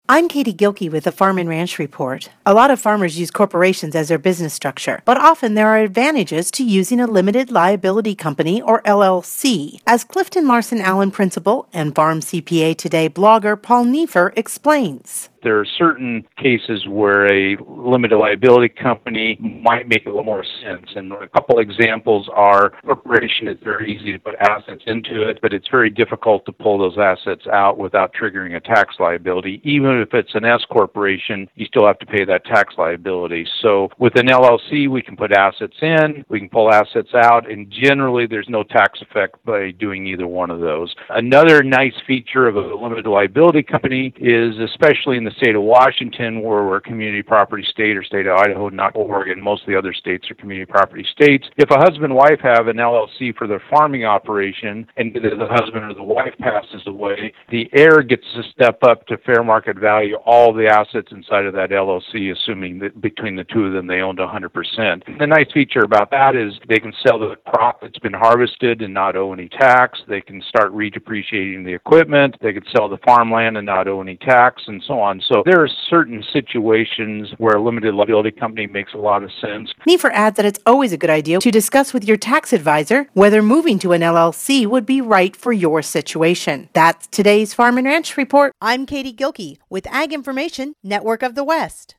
I'm Katie Gilkey with the Farm and Ranch Report. A lot of farmers use corporations as their business structure, but often there are advantages to using a limited liability company or LLC. As Clifton Larson Allen Principal and Farm CPA Today blogger Paul Neiffer explains. There are certain cases where a limited liability company might make a little more sense. And a couple examples are corporation is very easy to put assets into it, but it's very difficult to pull those assets out without triggering a tax liability. Even if it's an S corporation, you still have to pay that tax liability. So with an LLC, we can put assets in, we can pull assets out, and generally there's no tax effect by doing either one of those. Another nice feature of a limited liability company is, especially in the state of Washington, where we're a community property state, or state of Idaho, not Oregon. Most of the other states are community property states. If a husband and wife have an LLC for their farming operation, and either the husband or the wife passes away, the heir gets to step up to fair market value all the assets inside of that LLC, assuming that between the two of them they owned 100%. The nice feature about that is they can sell the crop that's been harvested and not owe any tax. They can start redepreciating the equipment. They can sell the farmland and not owe any tax, and so on. So there are certain situations where a limited liability company makes a lot of sense. Neiffer adds that it's always a good idea to discuss with your tax advisor whether moving to an LLC would be right for your situation. That's today's Farm and Ranch Report. I'm Katie Gilkey with Ag Information Network of the West.